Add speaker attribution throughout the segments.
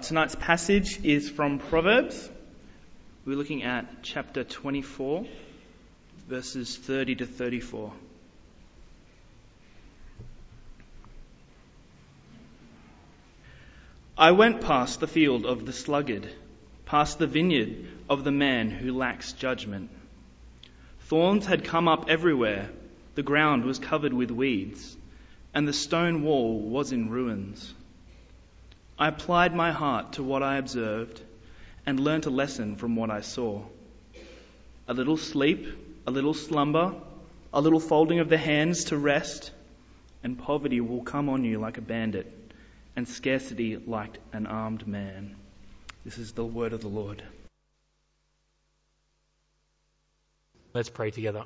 Speaker 1: Tonight's passage is from Proverbs. We're looking at chapter 24, verses 30 to 34. I went past the field of the sluggard, past the vineyard of the man who lacks judgment. Thorns had come up everywhere, the ground was covered with weeds, and the stone wall was in ruins. I applied my heart to what I observed and learnt a lesson from what I saw. A little sleep, a little slumber, a little folding of the hands to rest, and poverty will come on you like a bandit, and scarcity like an armed man. This is the word of the Lord.
Speaker 2: Let's pray together.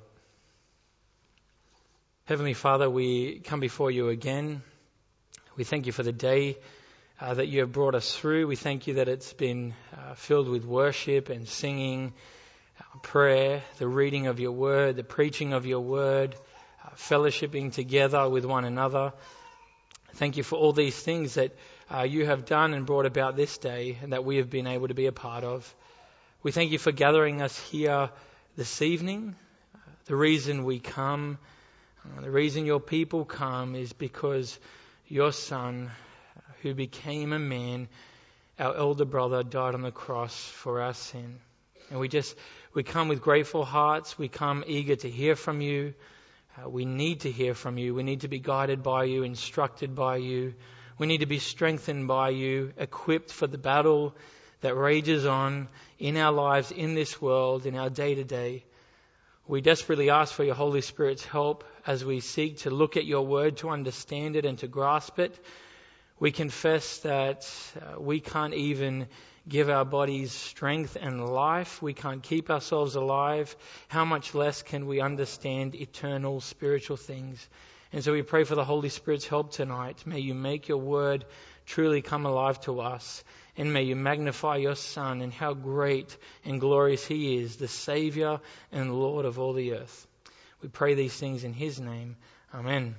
Speaker 2: Heavenly Father, we come before you again. We thank you for the day that you have brought us through. We thank you that it's been filled with worship and singing, prayer, the reading of your word, the preaching of your word, fellowshipping together with one another. Thank you for all these things that you have done and brought about this day and that we have been able to be a part of. We thank you for gathering us here this evening. The reason we come, the reason your people come is because your Son, who became a man, our elder brother, died on the cross for our sin. And we come with grateful hearts. We come eager to hear from you. We need to hear from you. We need to be guided by you, instructed by you. We need to be strengthened by you, equipped for the battle that rages on in our lives, in this world, in our day-to-day. We desperately ask for your Holy Spirit's help as we seek to look at your word, to understand it and to grasp it. We confess that we can't even give our bodies strength and life. We can't keep ourselves alive. How much less can we understand eternal spiritual things? And so we pray for the Holy Spirit's help tonight. May you make your word truly come alive to us. And may you magnify your Son and how great and glorious he is, the Saviour and Lord of all the earth. We pray these things in his name. Amen.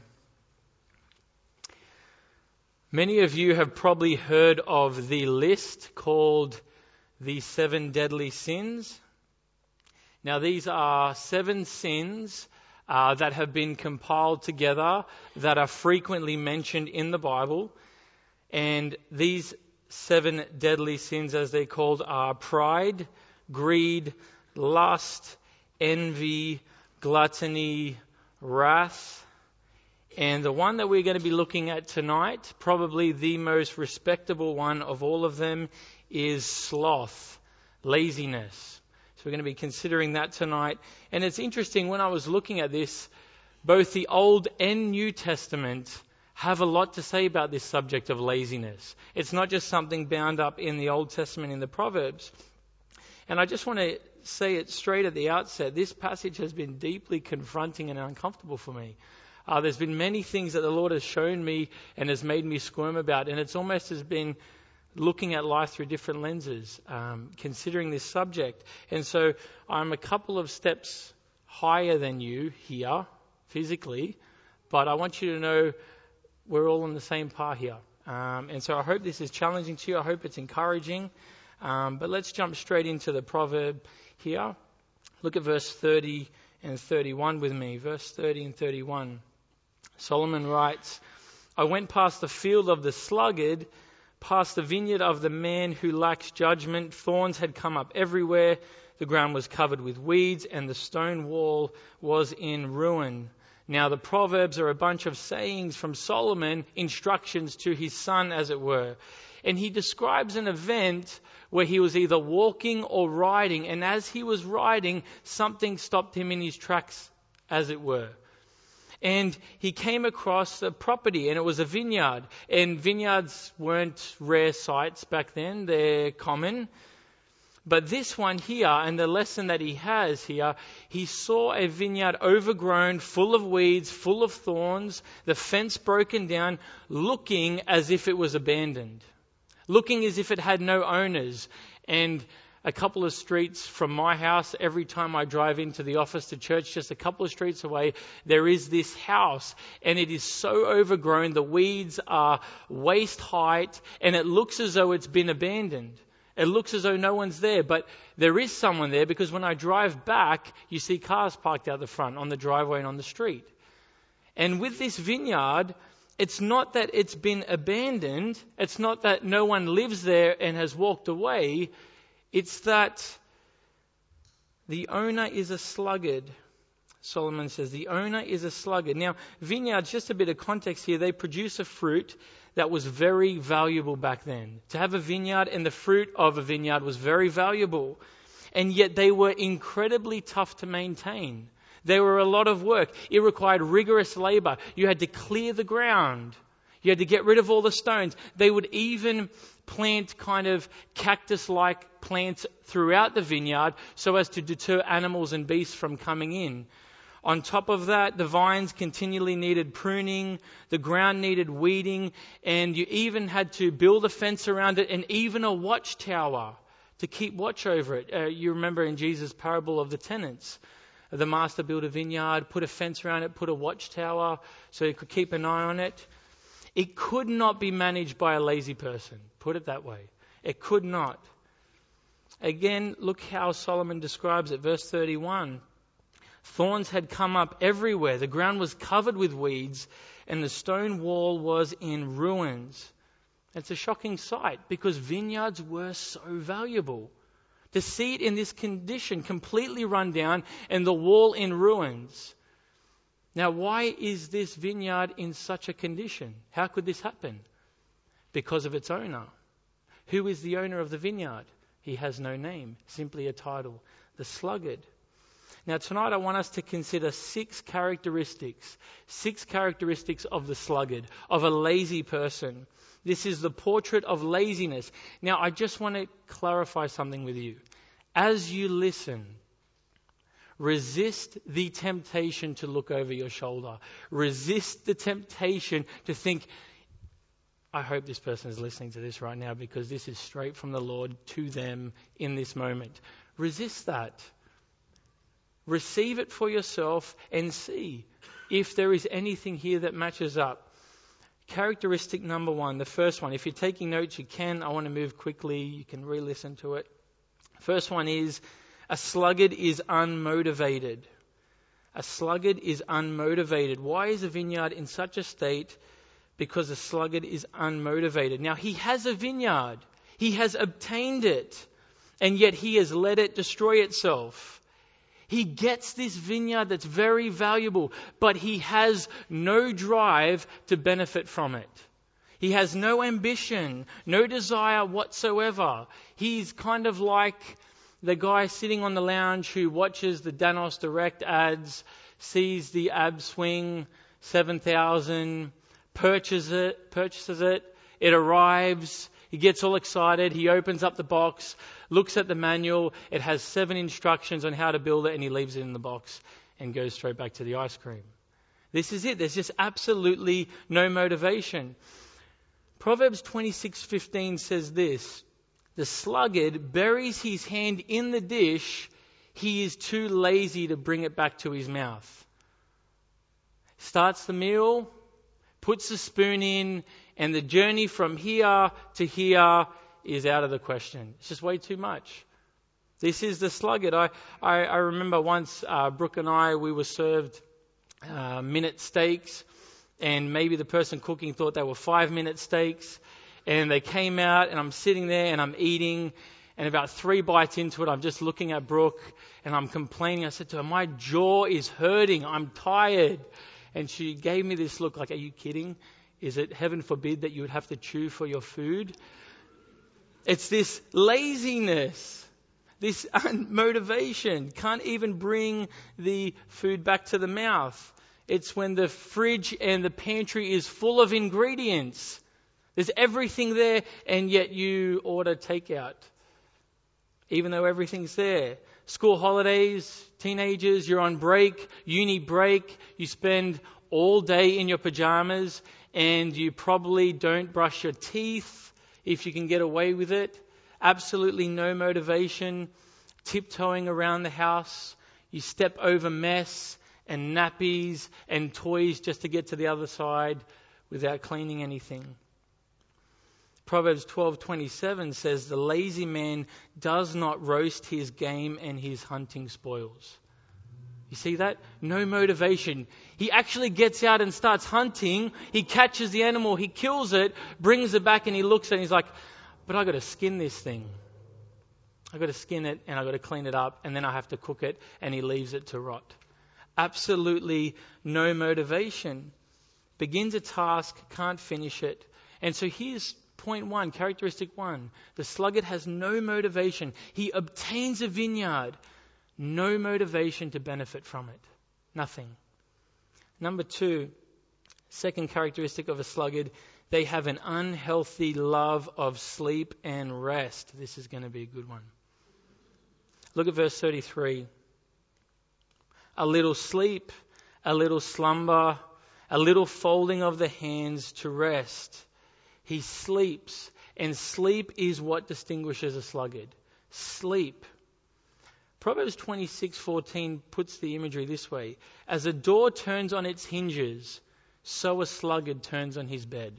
Speaker 2: Many of you have probably heard of the list called the 7 deadly sins. Now, these are 7 sins that have been compiled together that are frequently mentioned in the Bible. And these 7 deadly sins, as they're called, are pride, greed, lust, envy, gluttony, wrath. And the one that we're going to be looking at tonight, probably the most respectable one of all of them, is sloth, laziness. So we're going to be considering that tonight. And it's interesting, when I was looking at this, both the Old and New Testament have a lot to say about this subject of laziness. It's not just something bound up in the Old Testament in the Proverbs. And I just want to say it straight at the outset, this passage has been deeply confronting and uncomfortable for me. There's been many things that the Lord has shown me and has made me squirm about, and it's almost as been looking at life through different lenses, considering this subject. And so I'm a couple of steps higher than you here, physically, but I want you to know we're all on the same par here. And so I hope this is challenging to you. I hope it's encouraging. But let's jump straight into the proverb here. Look at verse 30 and 31 with me. Verse 30 and 31. Solomon writes, I went past the field of the sluggard, past the vineyard of the man who lacks judgment. Thorns had come up everywhere. The ground was covered with weeds, and the stone wall was in ruin. Now, the Proverbs are a bunch of sayings from Solomon, instructions to his son, as it were. And he describes an event where he was either walking or riding, and as he was riding, something stopped him in his tracks, as it were. And he came across a property, and it was a vineyard. And vineyards weren't rare sights back then, they're common. But this one here, and the lesson that he has here, he saw a vineyard overgrown, full of weeds, full of thorns, the fence broken down, looking as if it was abandoned. Looking as if it had no owners. And a couple of streets from my house, every time I drive into the office to church, just a couple of streets away, there is this house, and it is so overgrown, the weeds are waist height, and it looks as though it's been abandoned. It looks as though no one's there, but there is someone there, because when I drive back, you see cars parked out the front on the driveway and on the street. And with this vineyard, it's not that it's been abandoned. It's not that no one lives there and has walked away. It's that the owner is a sluggard. Solomon says the owner is a sluggard. Now, vineyards, just a bit of context here, they produce a fruit that was very valuable back then. To have a vineyard and the fruit of a vineyard was very valuable. And yet they were incredibly tough to maintain. They were a lot of work. It required rigorous labor. You had to clear the ground. You had to get rid of all the stones. They would even plant kind of cactus-like plants throughout the vineyard so as to deter animals and beasts from coming in. On top of that, the vines continually needed pruning, the ground needed weeding, and you even had to build a fence around it and even a watchtower to keep watch over it. You remember in Jesus' parable of the tenants. The master built a vineyard, put a fence around it, put a watchtower so he could keep an eye on it. It could not be managed by a lazy person, put it that way. It could not. Again, look how Solomon describes it, verse 31. Thorns had come up everywhere. The ground was covered with weeds, and the stone wall was in ruins. It's a shocking sight because vineyards were so valuable. To see it in this condition, completely run down, and the wall in ruins. Now, why is this vineyard in such a condition? How could this happen? Because of its owner. Who is the owner of the vineyard? He has no name, simply a title. The sluggard. Now, tonight I want us to consider 6 characteristics of the sluggard, of a lazy person. This is the portrait of laziness. Now, I just want to clarify something with you. As you listen, resist the temptation to look over your shoulder. Resist the temptation to think, I hope this person is listening to this right now because this is straight from the Lord to them in this moment. Resist that. Receive it for yourself and see if there is anything here that matches up. Characteristic number 1, the first one. If you're taking notes, you can. I want to move quickly. You can re-listen to it. First one is, a sluggard is unmotivated. A sluggard is unmotivated. Why is a vineyard in such a state? Because a sluggard is unmotivated. Now, he has a vineyard. He has obtained it. And yet he has let it destroy itself. He gets this vineyard that's very valuable, but he has no drive to benefit from it. He has no ambition, no desire whatsoever. He's kind of like the guy sitting on the lounge who watches the Danos Direct ads, sees the ab swing 7,000, purchases it, it arrives, he gets all excited, he opens up the box, looks at the manual, it has 7 instructions on how to build it, and he leaves it in the box and goes straight back to the ice cream. This is it. There's just absolutely no motivation. Proverbs 26:15 says this, the sluggard buries his hand in the dish, he is too lazy to bring it back to his mouth. Starts the meal, puts the spoon in, and the journey from here to here is out of the question. It's just way too much. This is the sluggard. I remember once Brooke and I, we were served minute steaks, and maybe the person cooking thought they were 5-minute steaks, and they came out, and I'm sitting there and I'm eating, and about 3 bites into it, I'm just looking at Brooke and I'm complaining. I said to her, my jaw is hurting, I'm tired. And she gave me this look like, are you kidding? Is it heaven forbid that you would have to chew for your food? It's this laziness, this unmotivation, can't even bring the food back to the mouth. It's when the fridge and the pantry is full of ingredients. There's everything there, and yet you order takeout, even though everything's there. School holidays, teenagers, you're on break, uni break, you spend all day in your pajamas, and you probably don't brush your teeth if you can get away with it. absolutely no motivation, tiptoeing around the house. You step over mess and nappies and toys just to get to the other side without cleaning anything. Proverbs 12:27 says, the lazy man does not roast his game and his hunting spoils. You see that? No motivation. He actually gets out and starts hunting. He catches the animal, he kills it, brings it back, and he looks at it and he's like, but I got to skin this thing. I got to skin it and I got to clean it up and then I have to cook it, and he leaves it to rot. Absolutely no motivation. Begins a task, can't finish it. And so here's point one, characteristic one. The sluggard has no motivation. He obtains a vineyard. No motivation to benefit from it. Nothing. Number two, second characteristic of a sluggard, they have an unhealthy love of sleep and rest. This is going to be a good one. Look at verse 33. A little sleep, a little slumber, a little folding of the hands to rest. He sleeps, and sleep is what distinguishes a sluggard. Sleep. Proverbs 26:14 puts the imagery this way. As a door turns on its hinges, so a sluggard turns on his bed.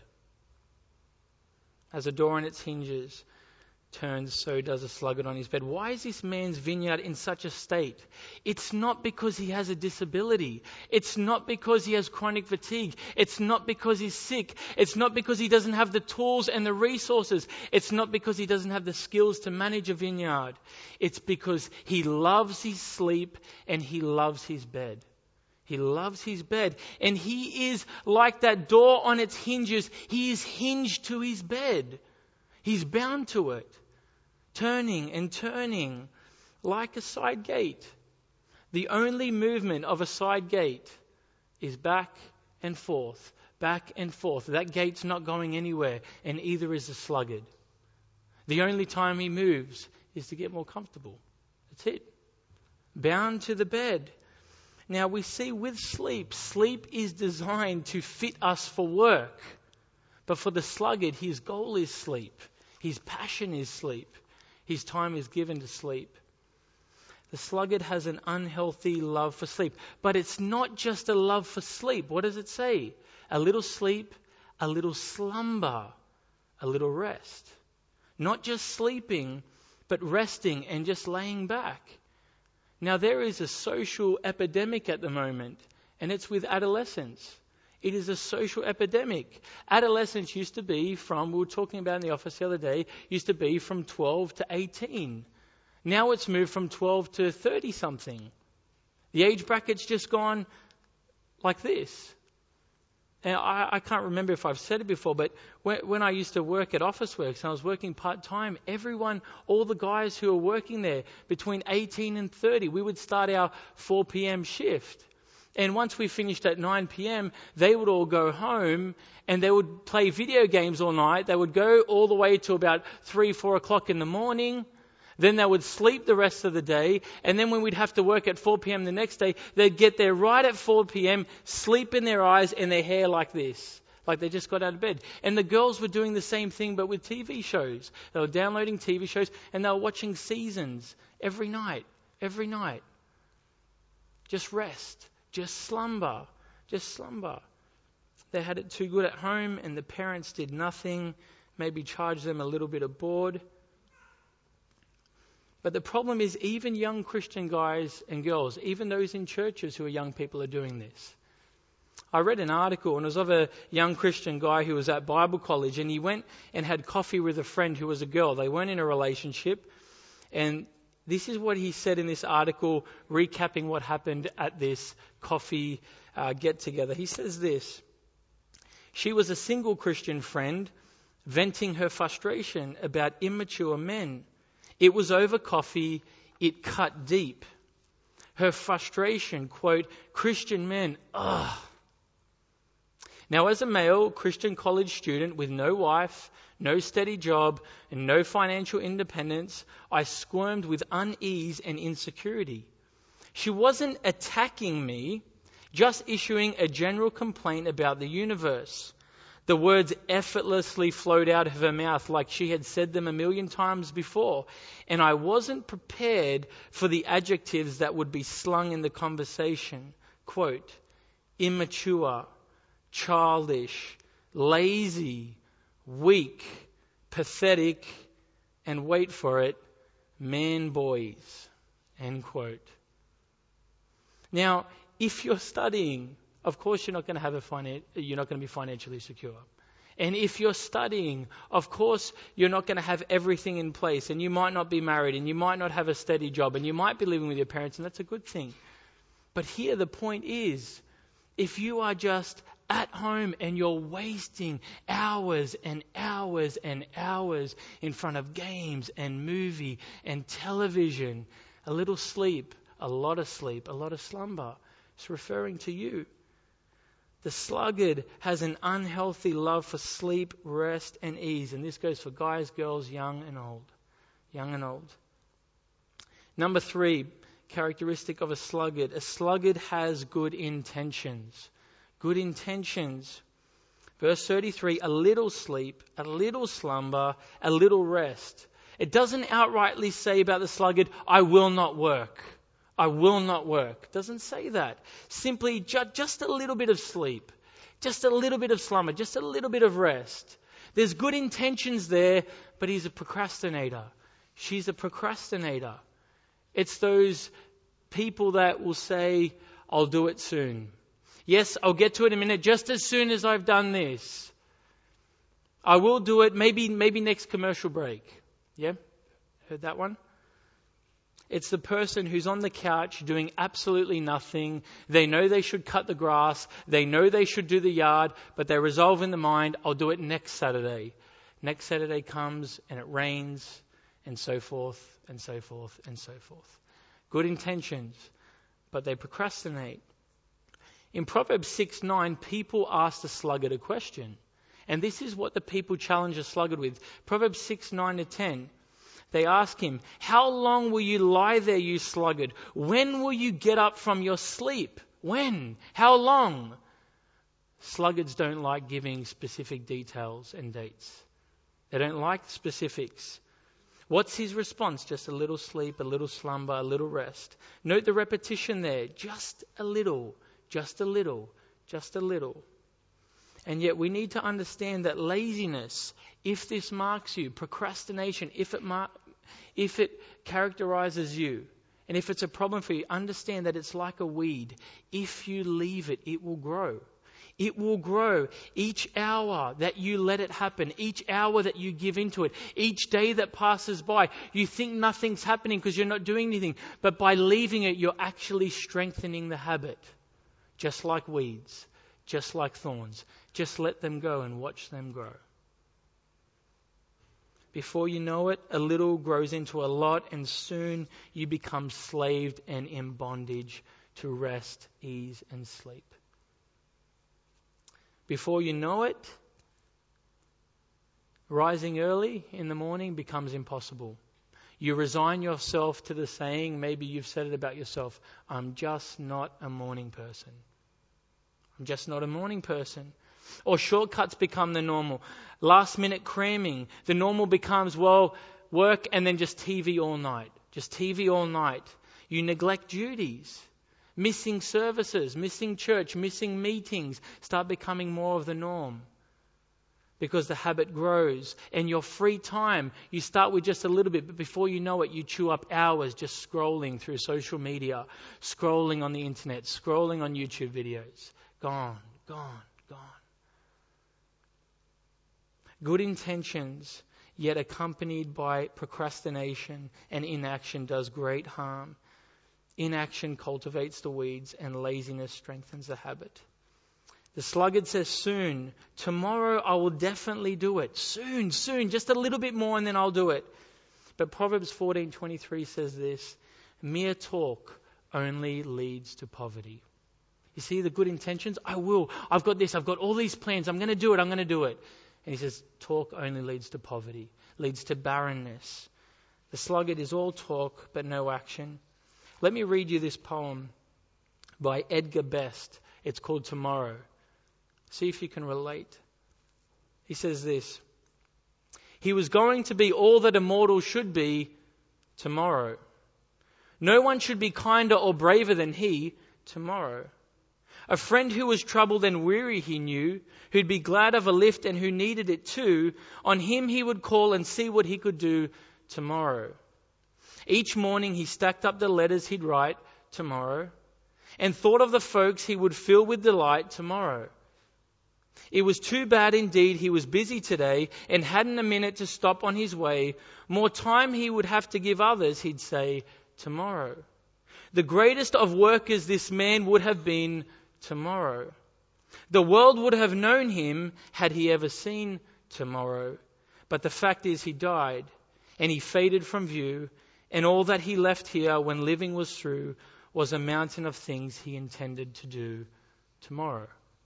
Speaker 2: As a door on its hinges turns, so does a sluggard on his bed. Why is this man's vineyard in such a state? It's not because he has a disability. It's not because he has chronic fatigue. It's not because he's sick. It's not because he doesn't have the tools and the resources. It's not because he doesn't have the skills to manage a vineyard. It's because he loves his sleep and he loves his bed. He loves his bed. And he is like that door on its hinges. He is hinged to his bed. He's bound to it. Turning and turning like a side gate. The only movement of a side gate is back and forth, back and forth. That gate's not going anywhere, and either is the sluggard. The only time he moves is to get more comfortable. That's it. Bound to the bed. Now we see with sleep, sleep is designed to fit us for work. But for the sluggard, his goal is sleep. His passion is sleep. His time is given to sleep. The sluggard has an unhealthy love for sleep. But it's not just a love for sleep. What does it say? A little sleep, a little slumber, a little rest. Not just sleeping, but resting and just laying back. Now there is a social epidemic at the moment, and it's with adolescents. It is a social epidemic. Adolescence used to be we were talking about in the office the other day, used to be from 12 to 18. Now it's moved from 12 to 30 something. The age bracket's just gone like this. And I can't remember if I've said it before, but when I used to work at Officeworks and I was working part-time, all the guys who were working there between 18 and 30, we would start our 4 p.m. shift. And once we finished at 9 p.m., they would all go home and they would play video games all night. They would go all the way to about 3, 4 o'clock in the morning. Then they would sleep the rest of the day. And then when we'd have to work at 4 p.m. the next day, they'd get there right at 4 p.m., sleep in their eyes and their hair like this, like they just got out of bed. And the girls were doing the same thing, but with TV shows. They were downloading TV shows and they were watching seasons every night. Just rest. Just slumber. They had it too good at home and the parents did nothing, maybe charged them a little bit of board. But the problem is even young Christian guys and girls, even those in churches who are young people are doing this. I read an article and it was of a young Christian guy who was at Bible college and he went and had coffee with a friend who was a girl. They weren't in a relationship, and this is what he said in this article, recapping what happened at this coffee get-together. He says this: she was a single Christian friend venting her frustration about immature men. It was over coffee. It cut deep. Her frustration, quote, Christian men, ugh. Now, as a male Christian college student with no wife, no steady job, and no financial independence, I squirmed with unease and insecurity. She wasn't attacking me, just issuing a general complaint about the universe. The words effortlessly flowed out of her mouth like she had said them 1,000,000 times before. And I wasn't prepared for the adjectives that would be slung in the conversation. Quote, immature, childish, lazy, weak, pathetic, and wait for it, man boys. End quote. Now, if you're studying, of course you're not going to be financially secure. And if you're studying, of course you're not going to have everything in place, and you might not be married, and you might not have a steady job, and you might be living with your parents, and that's a good thing. But here the point is, if you are just at home and you're wasting hours and hours and hours in front of games and movie and television, a little sleep, a lot of slumber, it's referring to you. The sluggard has an unhealthy love for sleep, rest, and ease. And this goes for guys, girls, young and old. Young and old. Number 3, characteristic of a sluggard. A sluggard has good intentions. Good intentions. Verse 33, a little sleep, a little slumber, a little rest. It doesn't outrightly say about the sluggard, I will not work. I will not work. It doesn't say that. Simply just a little bit of sleep, just a little bit of slumber, just a little bit of rest. There's good intentions there, but he's a procrastinator. She's a procrastinator. It's those people that will say, I'll do it soon. Yes, I'll get to it in a minute, just as soon as I've done this. I will do it, maybe next commercial break. Yeah? Heard that one? It's the person who's on the couch doing absolutely nothing. They know they should cut the grass. They know they should do the yard, but they resolve in the mind, I'll do it next Saturday. Next Saturday comes and it rains, and so forth, and so forth, and so forth. Good intentions, but they procrastinate. In Proverbs 6:9, people ask the sluggard a question. And this is what the people challenge a sluggard with. Proverbs 6:9-10. They ask him, how long will you lie there, you sluggard? When will you get up from your sleep? When? How long? Sluggards don't like giving specific details and dates. They don't like specifics. What's his response? Just a little sleep, a little slumber, a little rest. Note the repetition there. Just a little, just a little, just a little. And yet we need to understand that laziness, if this marks you, procrastination, if it characterizes you, and if it's a problem for you, understand that it's like a weed. If you leave it, it will grow. It will grow. Each hour that you let it happen, each hour that you give into it, each day that passes by, you think nothing's happening because you're not doing anything. But by leaving it, you're actually strengthening the habit. Just like weeds, just like thorns. Just let them go and watch them grow. Before you know it, a little grows into a lot, and soon you become slaved and in bondage to rest, ease, and sleep. Before you know it, rising early in the morning becomes impossible. You resign yourself to the saying, maybe you've said it about yourself, I'm just not a morning person. I'm just not a morning person. Or shortcuts become the normal. Last minute cramming. The normal becomes, work and then just TV all night. Just TV all night. You neglect duties. Missing services, missing church, missing meetings start becoming more of the norm. Because the habit grows. And your free time, you start with just a little bit, but before you know it, you chew up hours just scrolling through social media, scrolling on the internet, scrolling on YouTube videos. Gone, gone, gone. Good intentions, yet accompanied by procrastination and inaction, does great harm. Inaction cultivates the weeds, and laziness strengthens the habit. The sluggard says, soon, tomorrow I will definitely do it. Soon, just a little bit more and then I'll do it. But Proverbs 14:23 says this, mere talk only leads to poverty. You see the good intentions? I will. I've got this. I've got all these plans. I'm going to do it. And he says, talk only leads to poverty, leads to barrenness. The sluggard is all talk but no action. Let me read you this poem by Edgar Best. It's called Tomorrow. See if you can relate. He says this: he was going to be all that a mortal should be tomorrow. No one should be kinder or braver than he tomorrow. A friend who was troubled and weary, he knew, who'd be glad of a lift and who needed it too, on him he would call and see what he could do tomorrow. Each morning he stacked up the letters he'd write tomorrow and thought of the folks he would fill with delight tomorrow. It was too bad indeed he was busy today and hadn't a minute to stop on his way. More time he would have to give others, he'd say, tomorrow. The greatest of workers this man would have been tomorrow. The world would have known him had he ever seen tomorrow. But the fact is he died and he faded from view, and all that he left here when living was through was a mountain of things he intended to do tomorrow.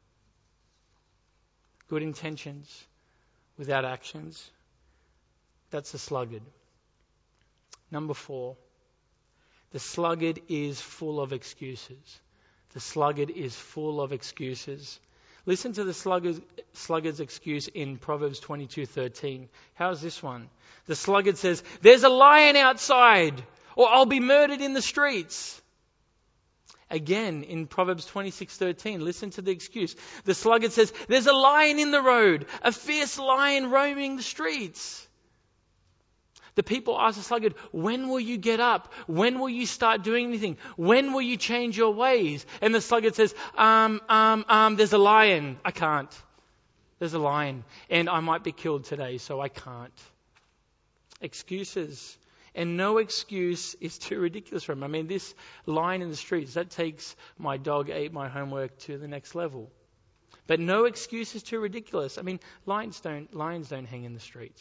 Speaker 2: Good intentions without actions. That's the sluggard. Number 4. The sluggard is full of excuses. The sluggard is full of excuses. Listen to the sluggard's excuse in Proverbs 22:13. How's this one? The sluggard says, "There's a lion outside, or I'll be murdered in the streets." Again, in Proverbs 26:13, listen to the excuse. The sluggard says, "There's a lion in the road, a fierce lion roaming the streets." The people ask the sluggard, "When will you get up? When will you start doing anything? When will you change your ways?" And the sluggard says, there's a lion. I can't. There's a lion. And I might be killed today, so I can't. Excuses. And no excuse is too ridiculous for him. I mean, this lion in the streets, that takes my dog ate my homework to the next level. But no excuse is too ridiculous. I mean, lions don't hang in the streets.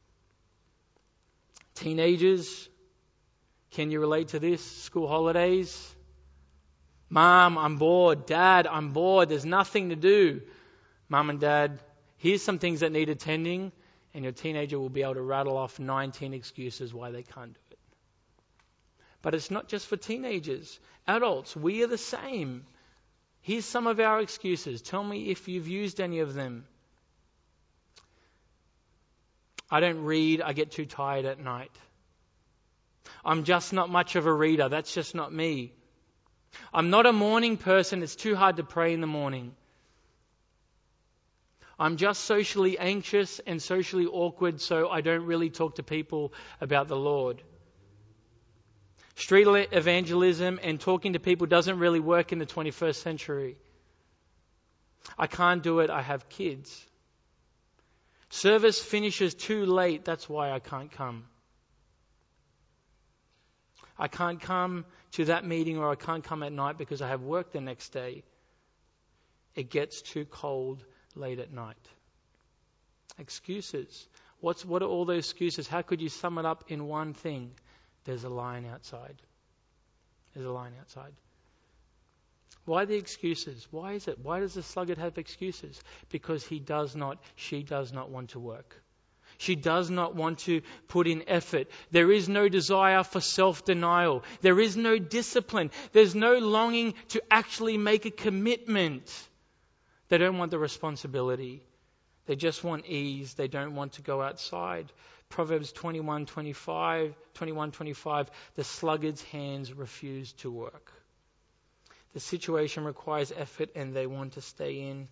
Speaker 2: Teenagers, can you relate to this? School holidays. Mom, I'm bored. Dad, I'm bored. There's nothing to do. Mom and Dad, here's some things that need attending, and your teenager will be able to rattle off 19 excuses why they can't do it. But it's not just for teenagers. Adults, we are the same. Here's some of our excuses. Tell me if you've used any of them. I don't read. I get too tired at night. I'm just not much of a reader. That's just not me. I'm not a morning person. It's too hard to pray in the morning. I'm just socially anxious and socially awkward, so I don't really talk to people about the Lord. Street evangelism and talking to people doesn't really work in the 21st century. I can't do it. I have kids. Service finishes too late. That's why I can't come. I can't come to that meeting, or I can't come at night because I have work the next day. It gets too cold late at night. Excuses. What are all those excuses? How could you sum it up in one thing? There's a lion outside. There's a lion outside. Why the excuses? Why is it? Why does the sluggard have excuses? Because she does not want to work. She does not want to put in effort. There is no desire for self-denial. There is no discipline. There's no longing to actually make a commitment. They don't want the responsibility. They just want ease. They don't want to go outside. Proverbs 21:25, the sluggard's hands refuse to work. The situation requires effort and they want to stay in.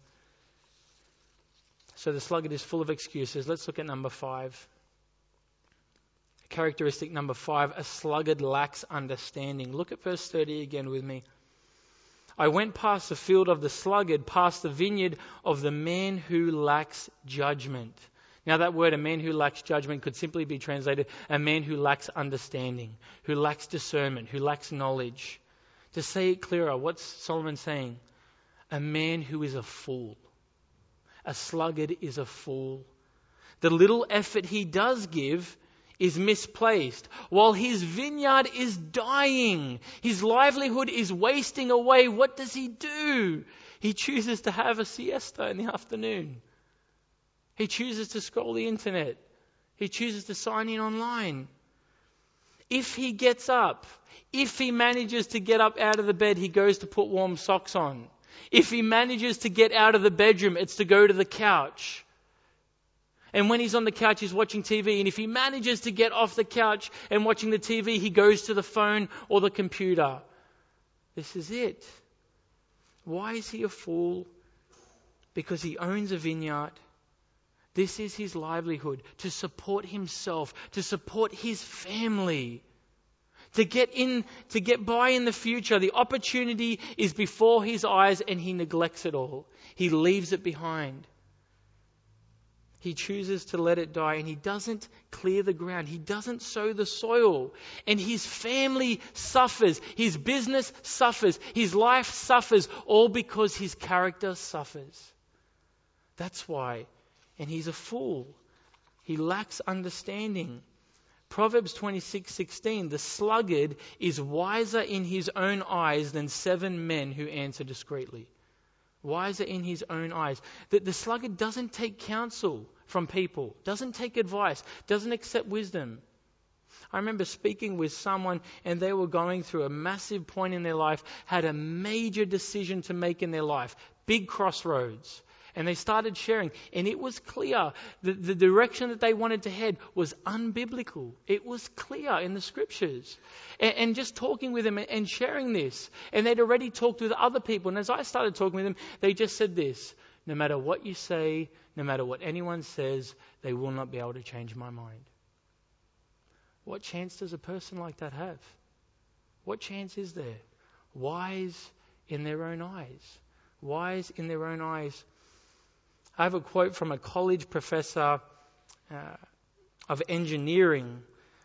Speaker 2: So the sluggard is full of excuses. Let's look at number 5. Characteristic number 5, a sluggard lacks understanding. Look at verse 30 again with me. I went past the field of the sluggard, past the vineyard of the man who lacks judgment. Now that word, a man who lacks judgment, could simply be translated a man who lacks understanding, who lacks discernment, who lacks knowledge. To say it clearer, what's Solomon saying? A man who is a fool. A sluggard is a fool. The little effort he does give is misplaced. While his vineyard is dying, his livelihood is wasting away, what does he do? He chooses to have a siesta in the afternoon. He chooses to scroll the internet. He chooses to sign in online. If he gets up, if he manages to get up out of the bed, he goes to put warm socks on. If he manages to get out of the bedroom, it's to go to the couch. And when he's on the couch, he's watching TV. And if he manages to get off the couch and watching the TV, he goes to the phone or the computer. This is it. Why is he a fool? Because he owns a vineyard. This is his livelihood, to support himself, to support his family, to get by in the future. The opportunity is before his eyes and he neglects it all. He leaves it behind. He chooses to let it die, and he doesn't clear the ground. He doesn't sow the soil. And his family suffers. His business suffers. His life suffers, all because his character suffers. That's why. And he's a fool. He lacks understanding. Proverbs 26:16, the sluggard is wiser in his own eyes than 7 men who answer discreetly. Wiser in his own eyes. That the sluggard doesn't take counsel from people, doesn't take advice, doesn't accept wisdom. I remember speaking with someone, and they were going through a massive point in their life, had a major decision to make in their life, big crossroads. And they started sharing, and it was clear that the direction that they wanted to head was unbiblical. It was clear in the scriptures. And just talking with them and sharing this, and they'd already talked with other people. And as I started talking with them, they just said this: no matter what you say, no matter what anyone says, they will not be able to change my mind. What chance does a person like that have? What chance is there? Wise in their own eyes. Wise in their own eyes. I have a quote from a college professor of engineering,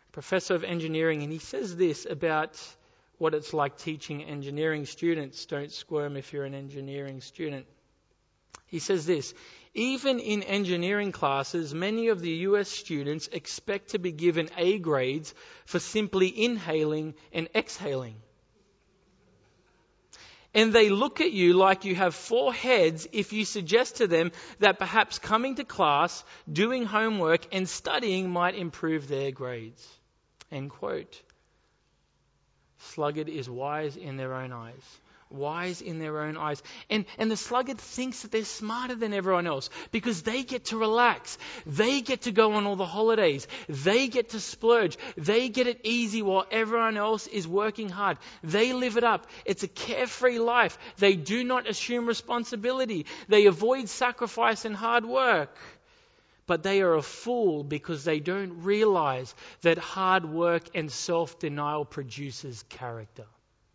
Speaker 2: and he says this about what it's like teaching engineering students. Don't squirm if you're an engineering student. He says this: even in engineering classes, many of the US students expect to be given A grades for simply inhaling and exhaling. And they look at you like you have 4 heads if you suggest to them that perhaps coming to class, doing homework and studying might improve their grades. End quote. Sluggard is wise in their own eyes. Wise in their own eyes. And the sluggard thinks that they're smarter than everyone else because they get to relax. They get to go on all the holidays. They get to splurge. They get it easy while everyone else is working hard. They live it up. It's a carefree life. They do not assume responsibility. They avoid sacrifice and hard work. But they are a fool because they don't realize that hard work and self-denial produces character.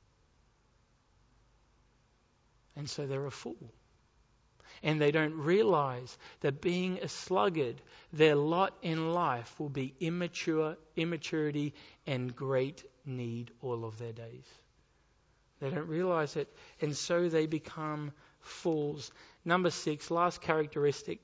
Speaker 2: And so they're a fool. And they don't realize that being a sluggard, their lot in life will be immaturity and great need all of their days. They don't realize it. And so they become fools. Number 6, last characteristic.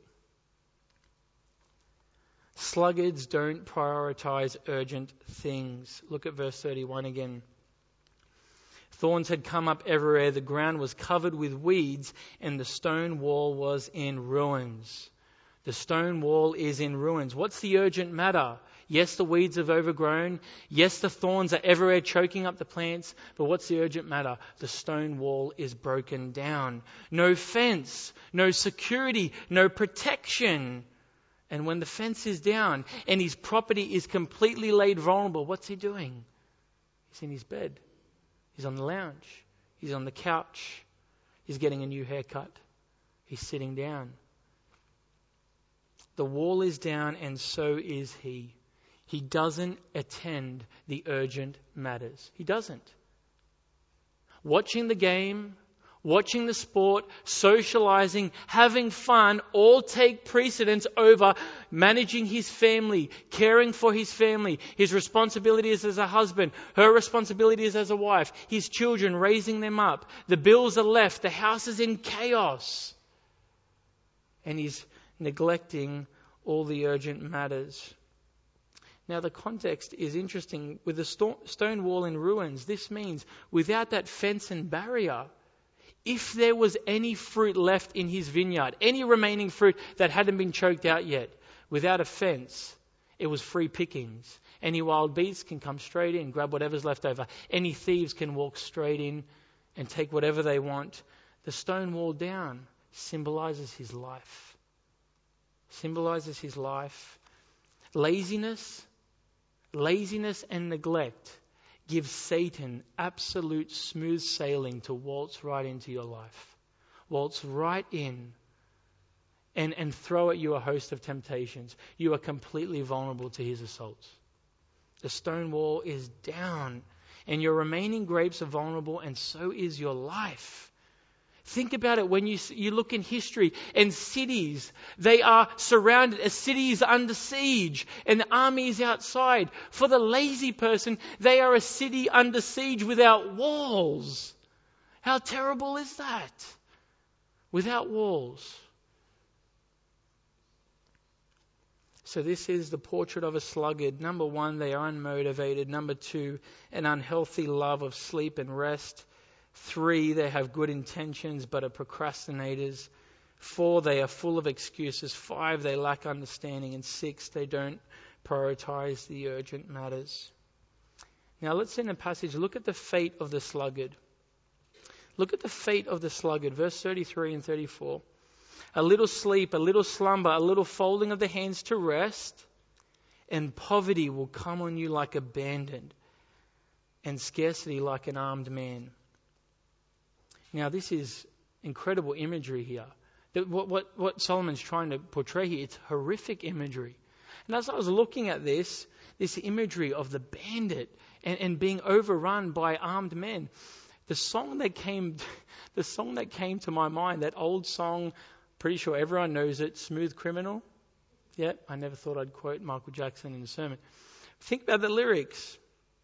Speaker 2: Sluggards don't prioritize urgent things. Look at verse 31 again. Thorns had come up everywhere, the ground was covered with weeds, and the stone wall was in ruins. The stone wall is in ruins. What's the urgent matter? Yes, the weeds have overgrown. Yes, the thorns are everywhere choking up the plants. But what's the urgent matter? The stone wall is broken down. No fence, no security, no protection. And when the fence is down and his property is completely laid vulnerable, what's he doing? He's in his bed. He's on the lounge. He's on the couch. He's getting a new haircut. He's sitting down. The wall is down and so is he. He doesn't attend the urgent matters. He doesn't. Watching the game, watching the sport, socializing, having fun, all take precedence over managing his family, caring for his family, his responsibilities as a husband, her responsibilities as a wife, his children, raising them up. The bills are left, the house is in chaos. And he's neglecting all the urgent matters. Now the context is interesting. With the stone wall in ruins, this means without that fence and barrier, if there was any fruit left in his vineyard, any remaining fruit that hadn't been choked out yet, without a fence, it was free pickings. Any wild beasts can come straight in, grab whatever's left over. Any thieves can walk straight in and take whatever they want. The stone wall down symbolizes his life. symbolizes his life. Laziness and neglect give Satan absolute smooth sailing to waltz right into your life. Waltz right in and throw at you a host of temptations. You are completely vulnerable to his assaults. The stone wall is down, and your remaining grapes are vulnerable, and so is your life. Think about it when you look in history, and cities, they are surrounded. A city is under siege and the army is outside. For the lazy person, they are a city under siege without walls. How terrible is that? Without walls. So this is the portrait of a sluggard. Number one, they are unmotivated. Number two, an unhealthy love of sleep and rest. 3, they have good intentions but are procrastinators. 4, they are full of excuses. 5, they lack understanding. And 6, they don't prioritize the urgent matters. Now let's in a passage, look at the fate of the sluggard. Look at the fate of the sluggard. Verse 33 and 34. A little sleep, a little slumber, a little folding of the hands to rest, and poverty will come on you like a bandit, and scarcity like an armed man. Now, this is incredible imagery here. What Solomon's trying to portray here, it's horrific imagery. And as I was looking at this imagery of the bandit and being overrun by armed men, the song that came to my mind, that old song, pretty sure everyone knows it, Smooth Criminal. Yeah, I never thought I'd quote Michael Jackson in a sermon. Think about the lyrics.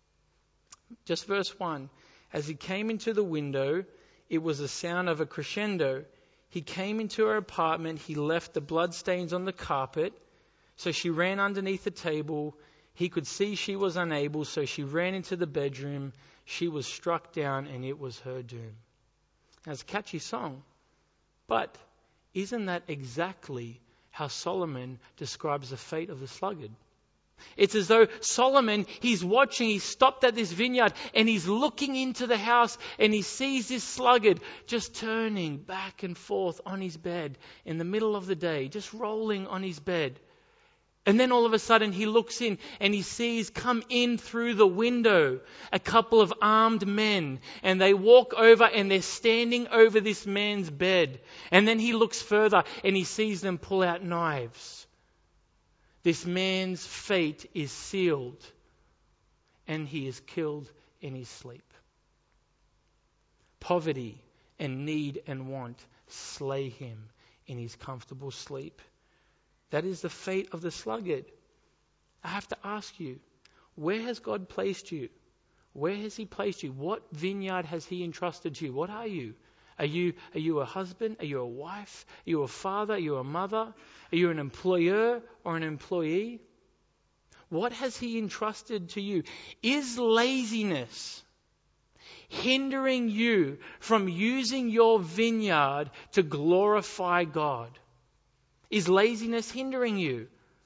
Speaker 2: Just verse 1. As he came into the window, it was the sound of a crescendo. He came into her apartment. He left the bloodstains on the carpet. So she ran underneath the table. He could see she was unable, so she ran into the bedroom. She was struck down, and it was her doom. Now, it's a catchy song. But isn't that exactly how Solomon describes the fate of the sluggard? It's as though Solomon, he's watching, he's stopped at this vineyard and he's looking into the house and he sees this sluggard just turning back and forth on his bed in the middle of the day, just rolling on his bed. And then all of a sudden he looks in and he sees come in through the window a couple of armed men, and they walk over and they're standing over this man's bed. And then he looks further and he sees them pull out knives. This man's fate is sealed, and he is killed in his sleep. Poverty and need and want slay him in his comfortable sleep. That is the fate of the sluggard. I have to ask you, where has God placed you? Where has he placed you? What vineyard has he entrusted to you? What are you? Are you a husband? Are you a wife? Are you a father? Are you a mother? Are you an employer or an employee? What has he entrusted to you? Is laziness hindering you from using your vineyard to glorify God? Is laziness hindering you?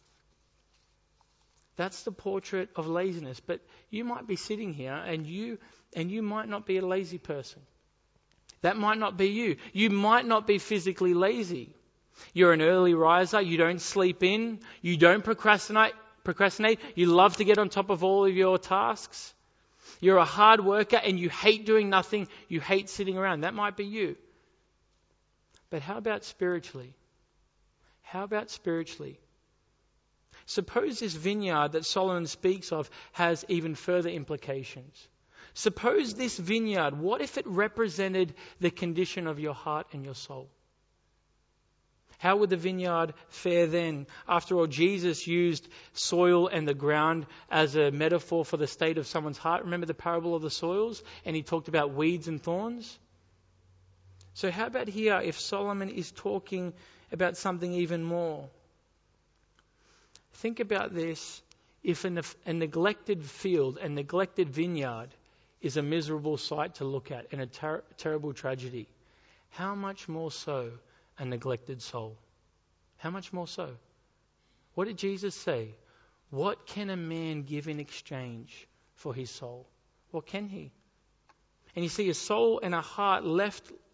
Speaker 2: That's the portrait of laziness. But you might be sitting here and you might not be a lazy person. That might not be you. You might not be physically lazy. You're an early riser. You don't sleep in. You don't procrastinate. You love to get on top of all of your tasks. You're a hard worker and you hate doing nothing. You hate sitting around. That might be you. But how about spiritually? How about spiritually? Suppose this vineyard that Solomon speaks of has even further implications. Suppose this vineyard, what if it represented the condition of your heart and your soul? How would the vineyard fare then? After all, Jesus used soil and the ground as a metaphor for the state of someone's heart. Remember the parable of the soils? And he talked about weeds and thorns. So how about here if Solomon is talking about something even more? Think about this. If a neglected field, a neglected vineyard is a miserable sight to look at and a terrible tragedy, how much more so a neglected soul? How much more so? What did Jesus say? What can a man give in exchange for his soul? What can he? And you see, a soul and a heart left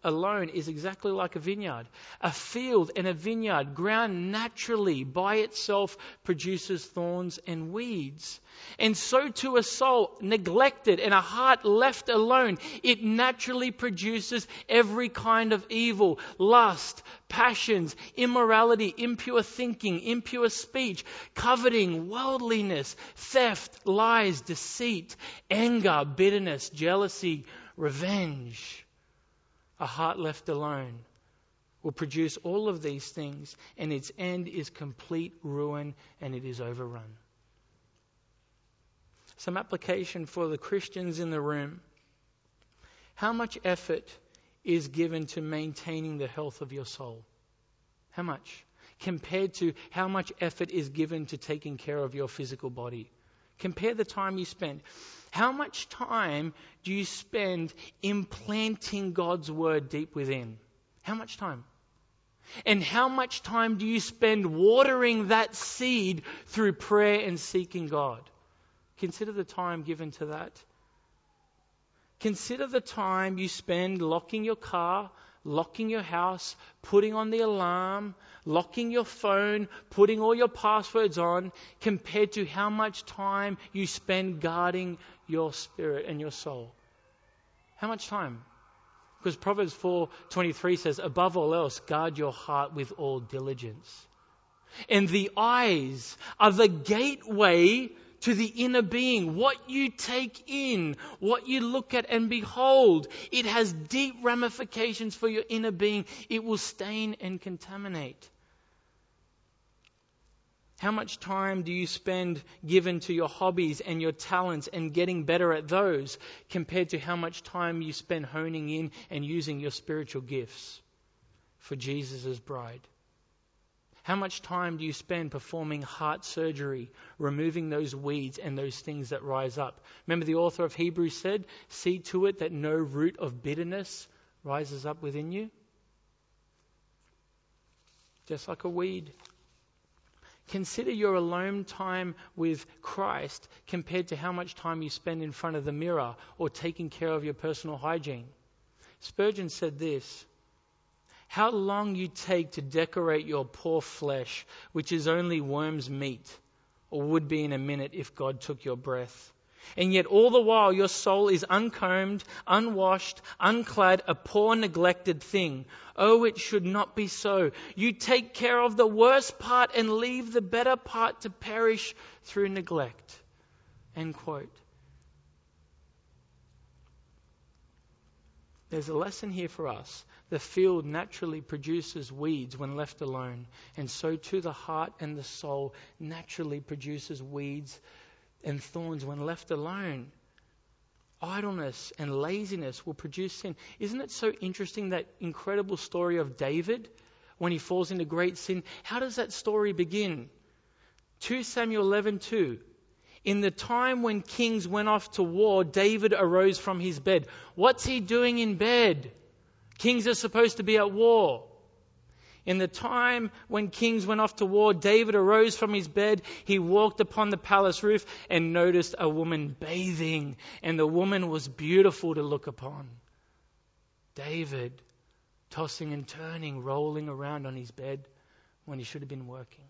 Speaker 2: alone is exactly like a vineyard. A field and a vineyard, ground naturally by itself, produces thorns and weeds. And so too a soul neglected and a heart left alone, it naturally produces every kind of evil, lust, passions, immorality, impure thinking, impure speech, coveting, worldliness, theft, lies, deceit, anger, bitterness, jealousy, revenge. A heart left alone will produce all of these things, and its end is complete ruin, and it is overrun. Some application for the Christians in the room. How much effort is given to maintaining the health of your soul? How much? Compared to how much effort is given to taking care of your physical body. Compare the time you spend. How much time do you spend implanting God's word deep within? How much time? And how much time do you spend watering that seed through prayer and seeking God? Consider the time given to that. Consider the time you spend locking your car, locking your house, putting on the alarm, locking your phone, putting all your passwords on, compared to how much time you spend guarding your spirit and your soul. How much time? Because Proverbs 4:23 says, above all else, guard your heart with all diligence. And the eyes are the gateway to the inner being. What you take in, what you look at and behold, it has deep ramifications for your inner being. It will stain and contaminate. How much time do you spend given to your hobbies and your talents and getting better at those, compared to how much time you spend honing in and using your spiritual gifts for Jesus' bride? How much time do you spend performing heart surgery, removing those weeds and those things that rise up? Remember the author of Hebrews said, see to it that no root of bitterness rises up within you. Just like a weed. Consider your alone time with Christ compared to how much time you spend in front of the mirror or taking care of your personal hygiene. Spurgeon said this, how long you take to decorate your poor flesh, which is only worm's meat, or would be in a minute if God took your breath. And yet all the while your soul is uncombed, unwashed, unclad, a poor neglected thing. Oh, it should not be so. You take care of the worst part and leave the better part to perish through neglect. End quote. There's a lesson here for us. The field naturally produces weeds when left alone, and so too the heart and the soul naturally produces weeds and thorns when left alone. Idleness and laziness will produce sin. Isn't it so interesting, that incredible story of David when he falls into great sin? How does that story begin? 2 Samuel 11:2. In the time when kings went off to war, David arose from his bed. What's he doing in bed? Kings are supposed to be at war. In the time when kings went off to war, David arose from his bed. He walked upon the palace roof and noticed a woman bathing, and the woman was beautiful to look upon. David tossing and turning, rolling around on his bed when he should have been working.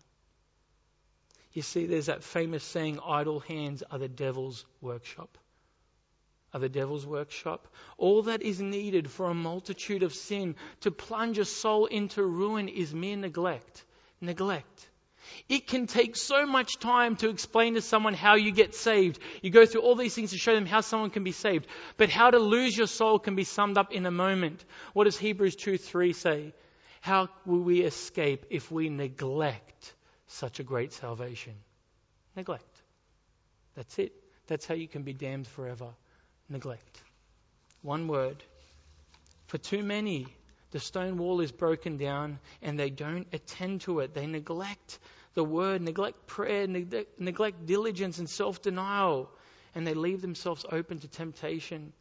Speaker 2: You see, there's that famous saying, idle hands are the devil's workshop. Are the devil's workshop. All that is needed for a multitude of sin to plunge a soul into ruin is mere neglect. Neglect. It can take so much time to explain to someone how you get saved. You go through all these things to show them how someone can be saved. But how to lose your soul can be summed up in a moment. What does Hebrews 2:3 say? How will we escape if we neglect such a great salvation? Neglect. That's it. That's how you can be damned forever. Neglect. One word. For too many, the stone wall is broken down and they don't attend to it. They neglect the word, neglect prayer, neglect diligence and self-denial, and they leave themselves open to temptation.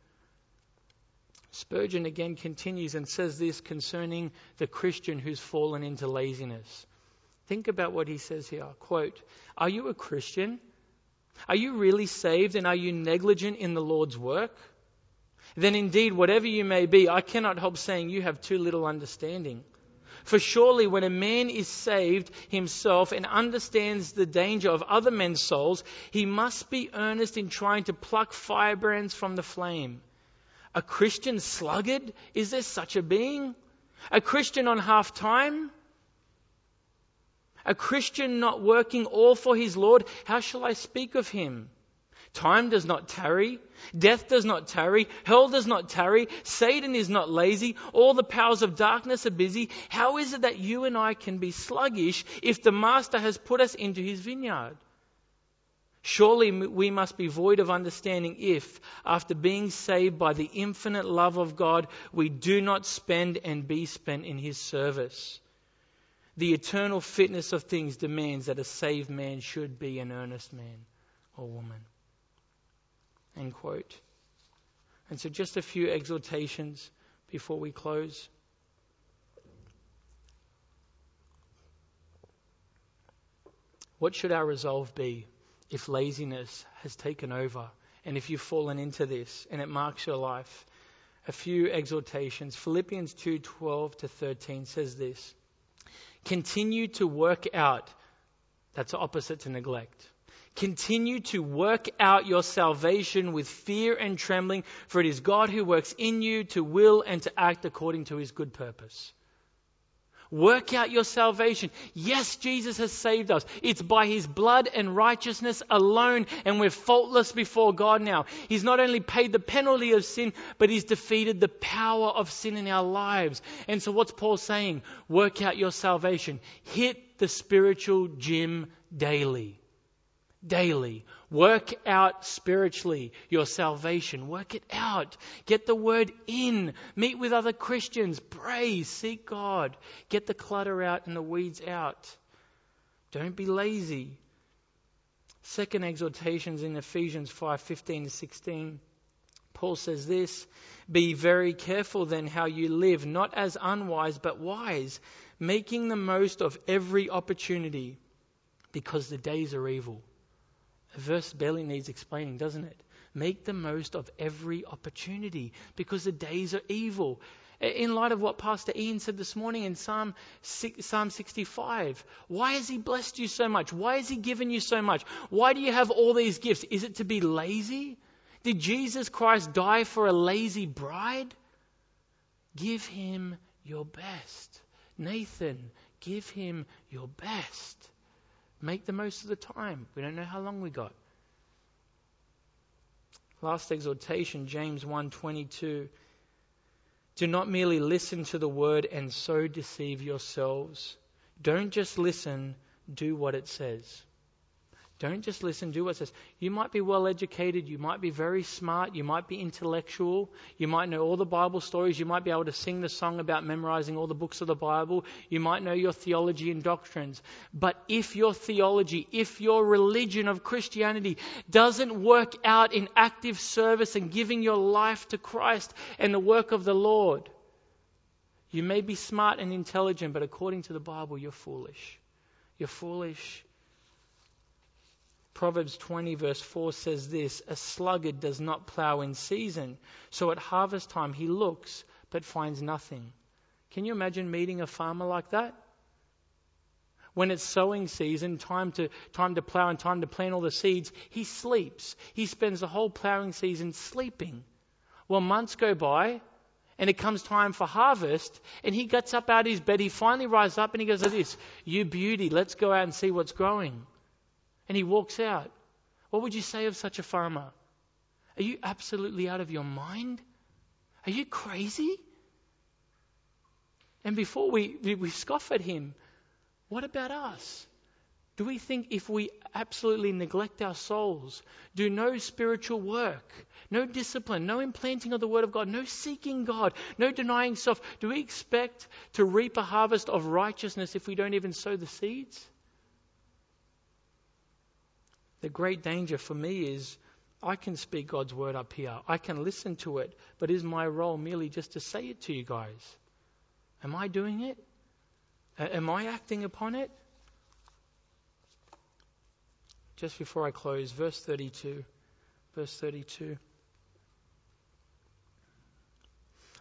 Speaker 2: Spurgeon again continues and says this concerning the Christian who's fallen into laziness. Think about what he says here. Quote, are you a Christian? Are you really saved, and are you negligent in the Lord's work? then indeed, whatever you may be, I cannot help saying you have too little understanding. For surely when a man is saved himself and understands the danger of other men's souls, he must be earnest in trying to pluck firebrands from the flame. A Christian sluggard? Is there such a being? A Christian on half-time? A Christian not working all for his Lord? How shall I speak of him? Time does not tarry. Death does not tarry. Hell does not tarry. Satan is not lazy. All the powers of darkness are busy. How is it that you and I can be sluggish if the Master has put us into his vineyard? Surely we must be void of understanding if, after being saved by the infinite love of God, we do not spend and be spent in his service. The eternal fitness of things demands that a saved man should be an earnest man or woman. End quote. And so just a few exhortations before we close. What should our resolve be if laziness has taken over and if you've fallen into this and it marks your life? A few exhortations. Philippians 2:12-13 says this. Continue to work out. That's opposite to neglect. Continue to work out your salvation with fear and trembling, for it is God who works in you to will and to act according to his good purpose. Work out your salvation. Yes, Jesus has saved us. It's by his blood and righteousness alone, and we're faultless before God now. He's not only paid the penalty of sin, but he's defeated the power of sin in our lives. And so what's Paul saying? Work out your salvation. Hit the spiritual gym daily. Daily. Work out spiritually your salvation. Work it out. Get the word in. Meet with other Christians. Pray. Seek God. Get the clutter out and the weeds out. Don't be lazy. Second exhortation is in Ephesians 5:15-16. Paul says this, be very careful then how you live, not as unwise but wise, making the most of every opportunity, because the days are evil. A verse barely needs explaining, doesn't it? Make the most of every opportunity because the days are evil. In light of what Pastor Ian said this morning in Psalm 65, why has he blessed you so much? Why has he given you so much? Why do you have all these gifts? Is it to be lazy? Did Jesus Christ die for a lazy bride? Give him your best. Nathan, give him your best. Make the most of the time. We don't know how long we got. Last exhortation, James 1:22. Do not merely listen to the word and so deceive yourselves. Don't just listen, do what it says. Don't just listen, do what it says. You might be well educated, you might be very smart, you might be intellectual, you might know all the Bible stories, you might be able to sing the song about memorizing all the books of the Bible, you might know your theology and doctrines. But if your theology, if your religion of Christianity doesn't work out in active service and giving your life to Christ and the work of the Lord, you may be smart and intelligent, but according to the Bible, you're foolish. You're foolish. Proverbs 20:4 says this, a sluggard does not plow in season, so at harvest time he looks but finds nothing. Can you imagine meeting a farmer like that? When it's sowing season, time to plow and time to plant all the seeds, he sleeps. He spends the whole plowing season sleeping. Well, months go by and it comes time for harvest and he gets up out of his bed, he finally rises up and he goes like this, you beauty, let's go out and see what's growing. And he walks out. What would you say of such a farmer? Are you absolutely out of your mind? Are you crazy? And before we scoff at him, what about us? Do we think if we absolutely neglect our souls, do no spiritual work, no discipline, no implanting of the Word of God, no seeking God, no denying self, do we expect to reap a harvest of righteousness if we don't even sow the seeds? The great danger for me is I can speak God's word up here. I can listen to it. But is my role merely just to say it to you guys? Am I doing it? Am I acting upon it? Just before I close, verse 32. Verse 32.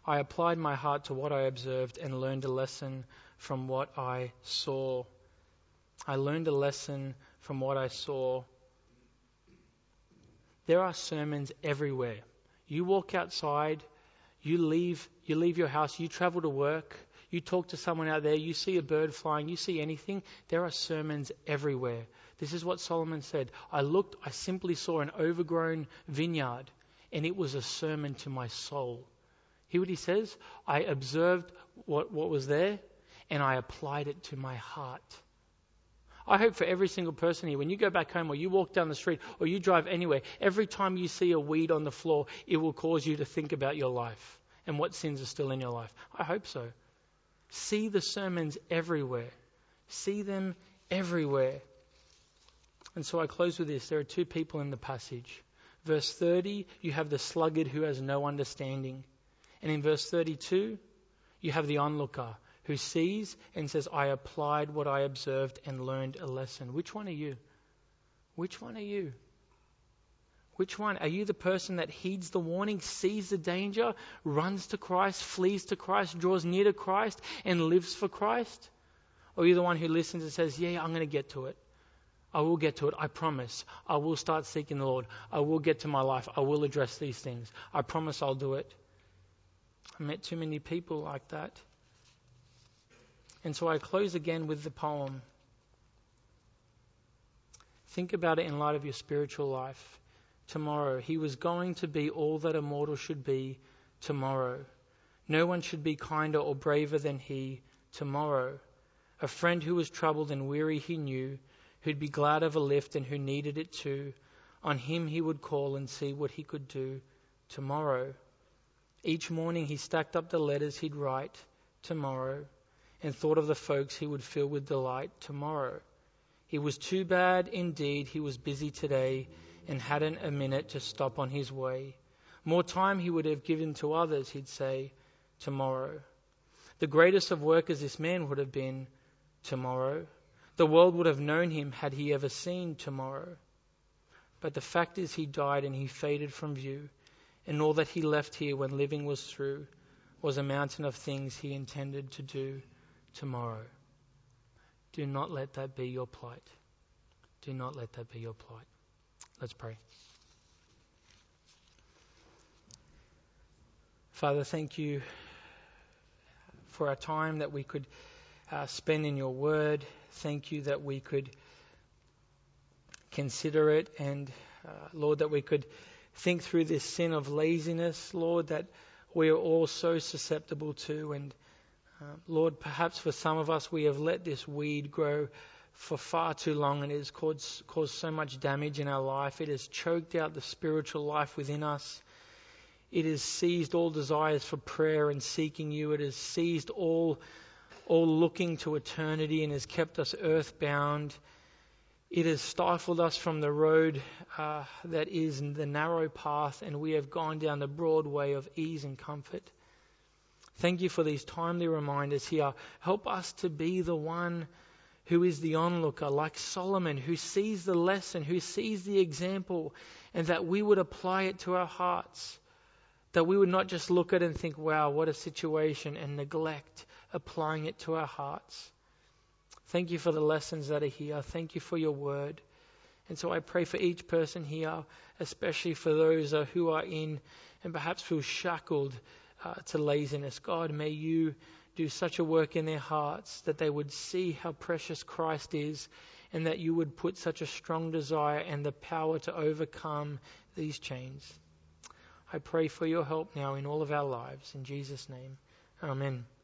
Speaker 2: I applied my heart to what I observed and learned a lesson from what I saw. I learned a lesson from what I saw. There are sermons everywhere. You walk outside, you leave your house, you travel to work, you talk to someone out there, you see a bird flying, you see anything. There are sermons everywhere. This is what Solomon said. I simply saw an overgrown vineyard, and it was a sermon to my soul. Hear what he says? I observed what was there, and I applied it to my heart. I hope for every single person here, when you go back home or you walk down the street or you drive anywhere, every time you see a weed on the floor, it will cause you to think about your life and what sins are still in your life. I hope so. See the sermons everywhere. See them everywhere. And so I close with this. There are two people in the passage. Verse 30, you have the sluggard who has no understanding. And in verse 32, you have the onlooker who sees and says, I applied what I observed and learned a lesson. Which one are you? Which one are you? Which one? Are you the person that heeds the warning, sees the danger, runs to Christ, flees to Christ, draws near to Christ, and lives for Christ? Or are you the one who listens and says, yeah, I'm going to get to it. I will get to it. I promise. I will start seeking the Lord. I will get to my life. I will address these things. I promise I'll do it. I met too many people like that. And so I close again with the poem. Think about it in light of your spiritual life. Tomorrow, he was going to be all that a mortal should be tomorrow. No one should be kinder or braver than he tomorrow. A friend who was troubled and weary he knew, who'd be glad of a lift and who needed it too. On him he would call and see what he could do tomorrow. Each morning he stacked up the letters he'd write tomorrow and thought of the folks he would fill with delight tomorrow. It was too bad indeed he was busy today and hadn't a minute to stop on his way. More time he would have given to others, he'd say, tomorrow. The greatest of workers this man would have been tomorrow. The world would have known him had he ever seen tomorrow. But the fact is he died and he faded from view, and all that he left here when living was through was a mountain of things he intended to do tomorrow. Do not let that be your plight. Do not let that be your plight. Let's pray. Father, thank you for our time that we could spend in your word. Thank you that we could consider it, and Lord, that we could think through this sin of laziness, Lord, that we are all so susceptible to. And Lord, perhaps for some of us we have let this weed grow for far too long, and it has caused so much damage in our life. It has choked out the spiritual life within us. It has seized all desires for prayer and seeking you. It has seized all looking to eternity and has kept us earthbound. It has stifled us from the road that is the narrow path, and we have gone down the broad way of ease and comfort. Thank you for these timely reminders here. Help us to be the one who is the onlooker, like Solomon, who sees the lesson, who sees the example, and that we would apply it to our hearts. That we would not just look at it and think, wow, what a situation, and neglect applying it to our hearts. Thank you for the lessons that are here. Thank you for your word. And so I pray for each person here, especially for those who are in and perhaps feel shackled to laziness. God, may you do such a work in their hearts that they would see how precious Christ is, and that you would put such a strong desire and the power to overcome these chains. I pray for your help now in all of our lives. In Jesus' name, amen.